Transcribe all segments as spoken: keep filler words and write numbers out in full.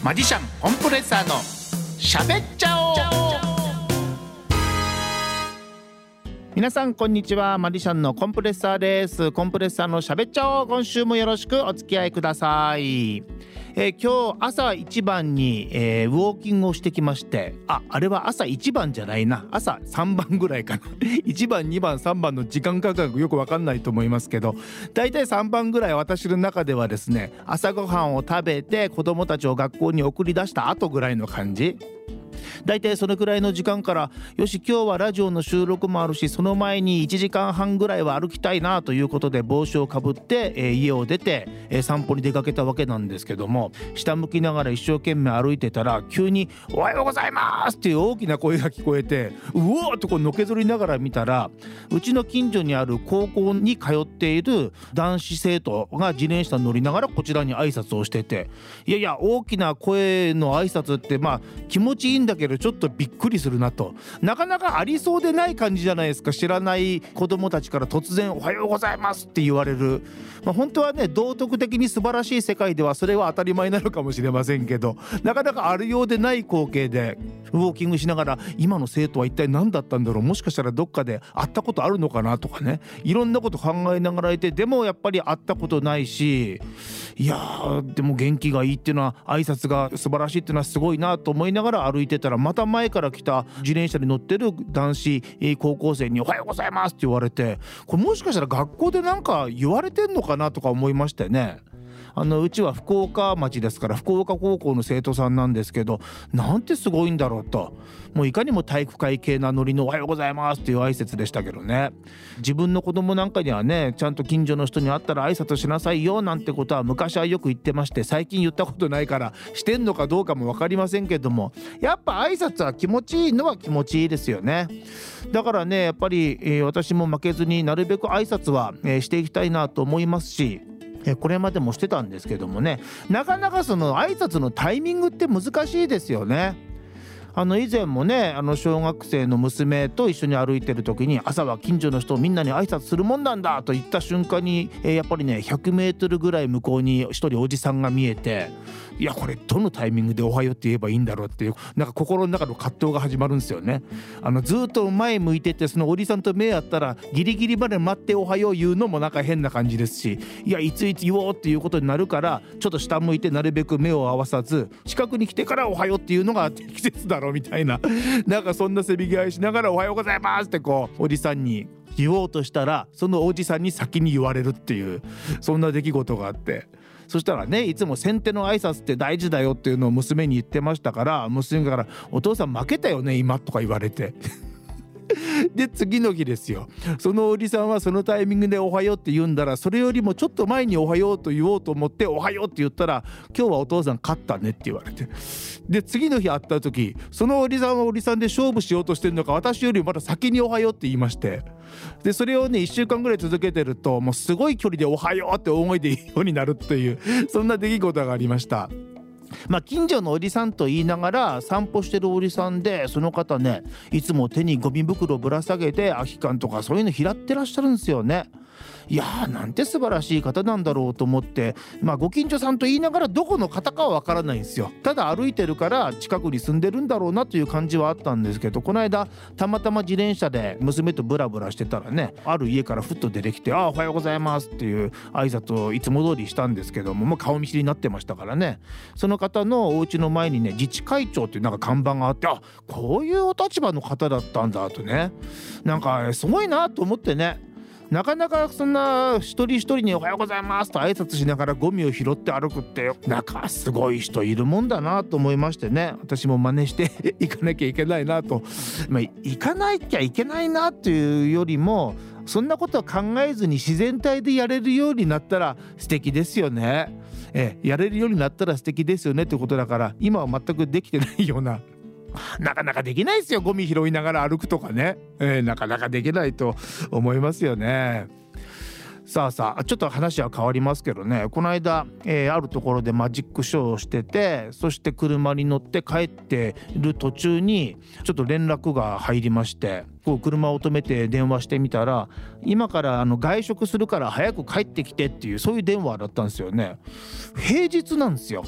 マジシャンコンプレッサーのしゃべっちゃおう。皆さんこんにちは、マジシャンのコンプレッサーです。コンプレッサーのしゃべっちゃおう、今週もよろしくお付き合いください。えー、今日朝一番に、えー、ウォーキングをしてきまして、あ、あれは朝一番じゃないな、朝さんばんぐらいかないちばんにばんさんばんの時間感覚よくわかんないと思いますけど、だいたいさんばんぐらい私の中ではですね、朝ごはんを食べて子供たちを学校に送り出した後ぐらいの感じ。だいたいそのくらいの時間から、よし今日はラジオの収録もあるし、その前にいちじかんはんぐらいは歩きたいなということで帽子をかぶって、えー、家を出て、えー、散歩に出かけたわけなんですけども、下向きながら一生懸命歩いてたら、急におはようございますっていう大きな声が聞こえて、うおーっとこうのけぞりながら見たら、うちの近所にある高校に通っている男子生徒が自転車に乗りながらこちらに挨拶をしてて、いやいや大きな声の挨拶ってまあ気持ちいいんだけどちょっとびっくりするなと。なかなかありそうでない感じじゃないですか。知らない子供たちから突然おはようございますって言われる、まあ、本当はね道徳的に素晴らしい世界ではそれは当たり前なのかもしれませんけど、なかなかあるようでない光景でウォーキングしながら、今の生徒は一体何だったんだろう、もしかしたらどっかで会ったことあるのかなとかね、いろんなこと考えながらいて、でもやっぱり会ったことないし、いやーでも元気がいいっていうのは、挨拶が素晴らしいっていうのはすごいなと思いながら歩いてたら、また前から来た自転車に乗ってる男子高校生におはようございますって言われて、これもしかしたら学校でなんか言われてんのかなとか思いましてね。あのうちは福岡町ですから、福岡高校の生徒さんなんですけど、なんてすごいんだろうと。もういかにも体育会系なノリのおはようございますっていう挨拶でしたけどね。自分の子供なんかにはね、ちゃんと近所の人に会ったら挨拶しなさいよなんてことは昔はよく言ってまして、最近言ったことないからしてんのかどうかも分かりませんけども、やっぱ挨拶は気持ちいいのは気持ちいいですよね。だからねやっぱり、えー、私も負けずになるべく挨拶は、えー、していきたいなと思いますし、これまでもしてたんですけどもね、なかなかその挨拶のタイミングって難しいですよね。あの以前もね、あの小学生の娘と一緒に歩いてる時に、朝は近所の人みんなに挨拶するもんなんだと言った瞬間に、えー、やっぱりねひゃくメートルぐらい向こうに一人おじさんが見えて、いやこれどのタイミングでおはようって言えばいいんだろうっていう、なんか心の中の葛藤が始まるんですよね。あのずっと前向いてて、そのおじさんと目合ったらギリギリまで待っておはよう言うのもなんか変な感じですし、いやいついつ言おうっていうことになるから、ちょっと下向いてなるべく目を合わさず、近くに来てからおはようっていうのが適切だろうみたいななんかそんなせびぎ合いしながらおはようございますってこうおじさんに言おうとしたら、そのおじさんに先に言われるっていう、そんな出来事があって、そしたらね、いつも先手の挨拶って大事だよっていうのを娘に言ってましたから、娘からお父さん負けたよね今とか言われてで次の日ですよ、そのおじさんはそのタイミングでおはようって言うんだら、それよりもちょっと前におはようと言おうと思っておはようって言ったら、今日はお父さん勝ったねって言われて、で次の日会った時、そのおじさんはおじさんで勝負しようとしてるのか、私よりまだ先におはようって言いまして、でそれをねいっしゅうかんぐらい続けてると、もうすごい距離でおはようって大声で言うようになるっていう、そんな出来事がありました。まあ、近所のおじさんと言いながら散歩してるおじさんで、その方ねいつも手にゴミ袋ぶら下げて空き缶とかそういうの拾ってらっしゃるんですよね。いやーなんて素晴らしい方なんだろうと思って、まあご近所さんと言いながらどこの方かはわからないんですよ。ただ歩いてるから近くに住んでるんだろうなという感じはあったんですけど、この間たまたま自転車で娘とブラブラしてたらね、ある家からふっと出てきて、あおはようございますっていう挨拶をいつも通りしたんですけども、もう顔見知りになってましたからね。その方のお家の前にね自治会長っていうなんか看板があって、あこういうお立場の方だったんだとね、なんかすごいなと思ってね。なかなかそんな一人一人におはようございますと挨拶しながらゴミを拾って歩くって、なんかすごい人いるもんだなと思いましてね、私も真似していかなきゃいけないなと、まあ、行かなきゃいけないなというよりも、そんなことは考えずに自然体でやれるようになったら素敵ですよね。えやれるようになったら素敵ですよねってことだから、今は全くできてないような、なかなかできないですよ、ゴミ拾いながら歩くとかね、えー、なかなかできないと思いますよね。さあさあちょっと話は変わりますけどね、この間、えー、あるところでマジックショーをしてて、そして車に乗って帰っている途中にちょっと連絡が入りまして、こう車を止めて電話してみたら、今からあの外食するから早く帰ってきてっていう、そういう電話だったんですよね。平日なんですよ。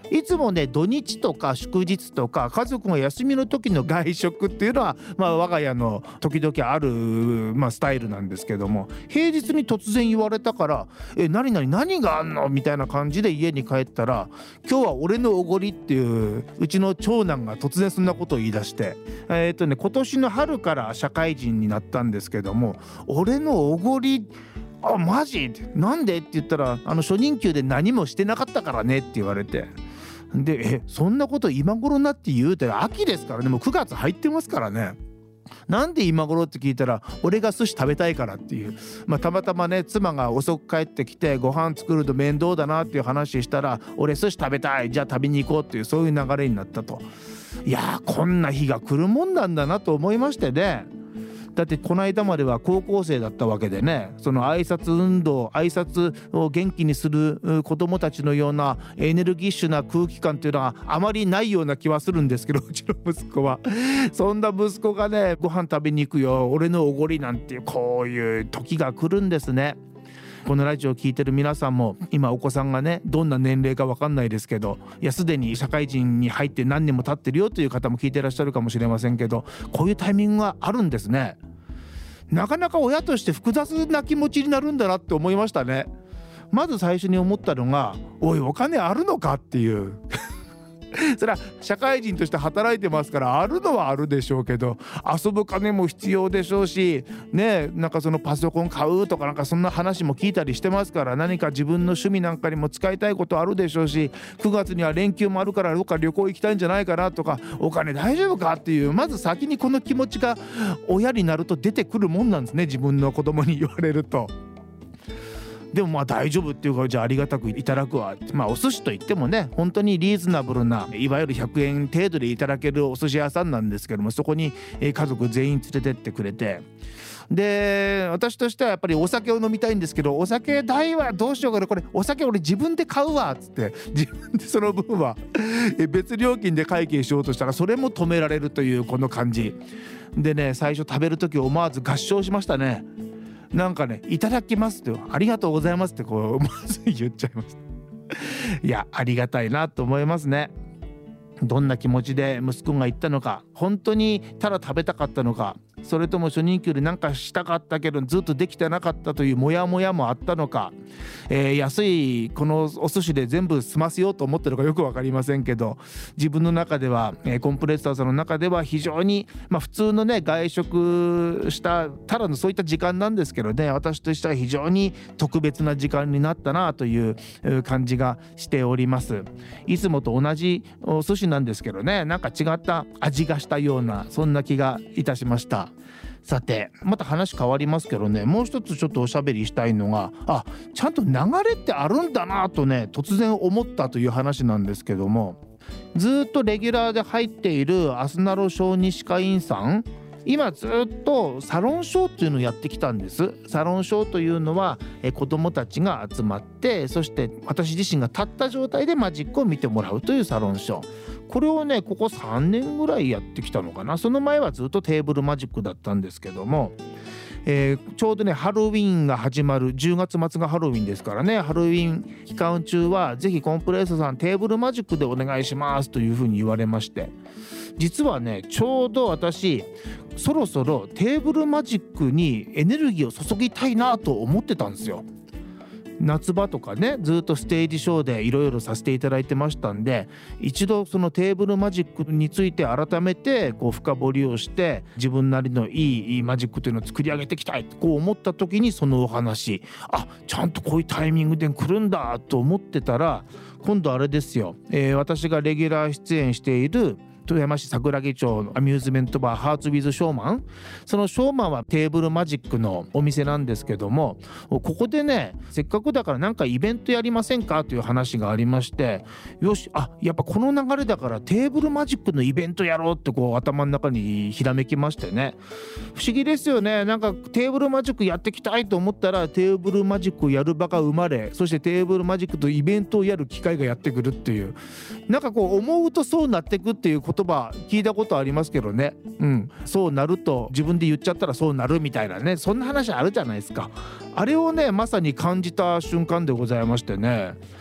いつもね土日とか祝日とか家族が休みの時の外食っていうのは、まあ、我が家の時々ある、まあ、スタイルなんですけども、平日に突然言われたから「え何々何があんの?」みたいな感じで家に帰ったら「今日は俺のおごり」っていううちの長男が突然そんなことを言い出して、えーとね、今年の春から社会人になったんですけども、俺のおごりあマジなんでって言ったら、あの初任給で何もしてなかったからねって言われて、でえそんなこと今頃になって言うて秋ですからね、もうくがつ入ってますからね。なんで今頃って聞いたら俺が寿司食べたいからっていう、まあ、たまたまね妻が遅く帰ってきてご飯作ると面倒だなっていう話したら、俺寿司食べたいじゃあ食べに行こうっていう、そういう流れになったと。いやーこんな日が来るもんなんだなと思いましてね。だってこの間までは高校生だったわけでね、その挨拶運動挨拶を元気にする子どもたちのようなエネルギッシュな空気感っていうのはあまりないような気はするんですけど、うちの息子はそんな息子がねご飯食べに行くよ俺のおごりなんていう、こういう時が来るんですね。このラジオを聞いてる皆さんも今お子さんがねどんな年齢か分かんないですけど、いやすでに社会人に入って何年も経ってるよという方も聞いてらっしゃるかもしれませんけど、こういうタイミングがあるんですね。なかなか親として複雑な気持ちになるんだなって思いましたね。まず最初に思ったのが、おいお金あるのかっていうそれは社会人として働いてますからあるのはあるでしょうけど、遊ぶ金も必要でしょうしね、なんかそのパソコン買うとかなんかそんな話も聞いたりしてますから、何か自分の趣味なんかにも使いたいことあるでしょうし、くがつには連休もあるからどっか旅行行きたいんじゃないかなとか、お金大丈夫かっていう、まず先にこの気持ちが親になると出てくるもんなんですね、自分の子供に言われると。でもまあ大丈夫っていうか、じゃあありがたくいただくわ。まあお寿司といってもね本当にリーズナブルないわゆるひゃくえん程度でいただけるお寿司屋さんなんですけども、そこに家族全員連れてってくれて、で私としてはやっぱりお酒を飲みたいんですけど、お酒代はどうしようかな、これお酒俺自分で買うわっつって自分でその分は別料金で会計しようとしたらそれも止められるというこの感じでね、最初食べる時思わず合唱しましたね。なんかねいただきますってありがとうございますってこう思わず言っちゃいましたいやありがたいなと思いますね。どんな気持ちで息子が言ったのか、本当にただ食べたかったのか、それとも初任給で何かしたかったけどずっとできてなかったというモヤモヤもあったのか、えー、安いこのお寿司で全部済ませようと思ってるのかよく分かりませんけど、自分の中では、えー、コンプレッサーさんの中では非常に、まあ、普通のね外食したただのそういった時間なんですけどね、私としては非常に特別な時間になったなという感じがしております。いつもと同じお寿司なんですけどね、なんか違った味がしたようなそんな気がいたしました。さてまた話変わりますけどね、もう一つちょっとおしゃべりしたいのが、あちゃんと流れってあるんだなとね突然思ったという話なんですけども、ずっとレギュラーで入っているアスナロ小児歯科医院さん、今ずっとサロンショーっていうのをやってきたんです。サロンショーというのはえ子どもたちが集まって、そして私自身が立った状態でマジックを見てもらうというサロンショー、これをねここさんねんぐらいやってきたのかな。その前はずっとテーブルマジックだったんですけども、えー、ちょうどねハロウィーンが始まるじゅうがつ末がハロウィンですからね、ハロウィン期間中はぜひコンプレッサさんテーブルマジックでお願いしますというふうに言われまして、実はねちょうど私そろそろテーブルマジックにエネルギーを注ぎたいなと思ってたんですよ。夏場とかねずっとステージショーでいろいろさせていただいてましたんで、一度そのテーブルマジックについて改めてこう深掘りをして自分なりのいい、いいマジックというのを作り上げていきたいってこう思った時にそのお話、あちゃんとこういうタイミングで来るんだと思ってたら、今度あれですよ、えー、私がレギュラー出演している富山市桜木町のアミューズメントバーハーツウィズショーマン、そのショーマンはテーブルマジックのお店なんですけども、ここでねせっかくだからなんかイベントやりませんかという話がありまして、よしあやっぱこの流れだからテーブルマジックのイベントやろうってこう頭の中にひらめきましてね、不思議ですよね。なんかテーブルマジックやっていきたいと思ったらテーブルマジックをやる場が生まれ、そしてテーブルマジックとイベントをやる機会がやってくるっていう、なんかこう思うとそうなってくっていう言葉聞いたことありますけどね、うん、そうなると自分で言っちゃったらそうなるみたいなね、そんな話あるじゃないですか。あれをねまさに感じた瞬間でございましてね、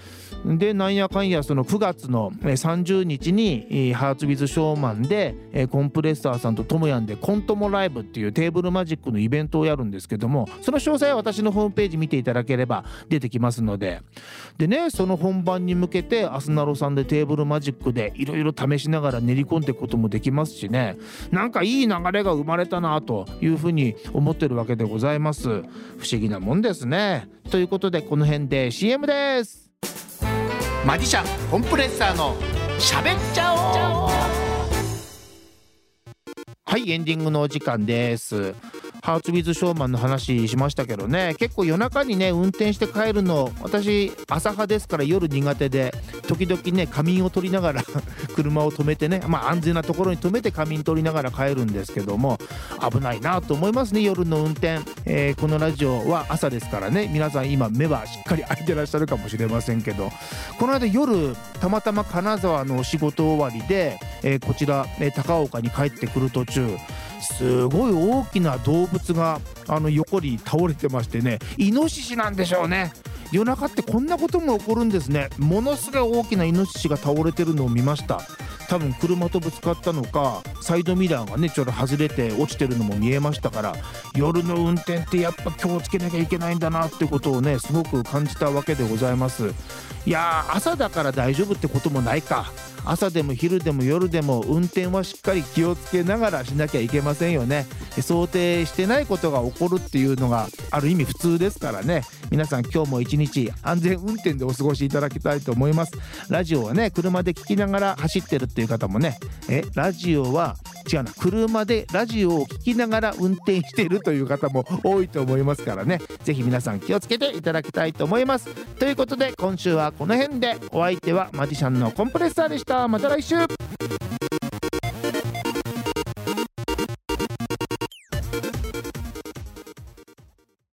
でなんやかんやそのくがつのさんじゅうにちにハーツウィズショーマンでコンプレッサーさんとともやんでコントモライブっていうテーブルマジックのイベントをやるんですけども、その詳細は私のホームページ見ていただければ出てきますので、でねその本番に向けてアスナロさんでテーブルマジックでいろいろ試しながら練り込んでいくこともできますしね、なんかいい流れが生まれたなというふうに思ってるわけでございます。不思議なもんですね。ということでこの辺で シーエム です。マジシャンコンプレッサーのしゃべっちゃおう。はい、エンディングのお時間です。ハーツウィズショーマンの話しましたけどね、結構夜中にね運転して帰るの、私朝派ですから夜苦手で、時々ね仮眠を取りながら車を止めてね、まあ安全なところに止めて仮眠取りながら帰るんですけども、危ないなと思いますね夜の運転。えー、このラジオは朝ですからね、皆さん今目はしっかり開いてらっしゃるかもしれませんけど、この間夜たまたま金沢のお仕事終わりで、えー、こちら、えー、高岡に帰ってくる途中、すごい大きな動物があの横に倒れてましてね、イノシシなんでしょうね。夜中ってこんなことも起こるんですね。ものすごい大きなイノシシが倒れてるのを見ました。多分車とぶつかったのか、サイドミラーがねちょっと外れて落ちてるのも見えましたから、夜の運転ってやっぱ気をつけなきゃいけないんだなってことをねすごく感じたわけでございます。いやー、朝だから大丈夫ってこともないか。朝でも昼でも夜でも運転はしっかり気をつけながらしなきゃいけませんよね。想定してないことが起こるっていうのがある意味普通ですからね。皆さん今日も一日安全運転でお過ごしいただきたいと思います。ラジオはね車で聞きながら走ってるっていう方もね、えラジオは違うな、車でラジオを聞きながら運転しているという方も多いと思いますからね、ぜひ皆さん気をつけていただきたいと思います。ということで今週はこの辺で、お相手はマジシャンのコンプレッサーでした。また来週。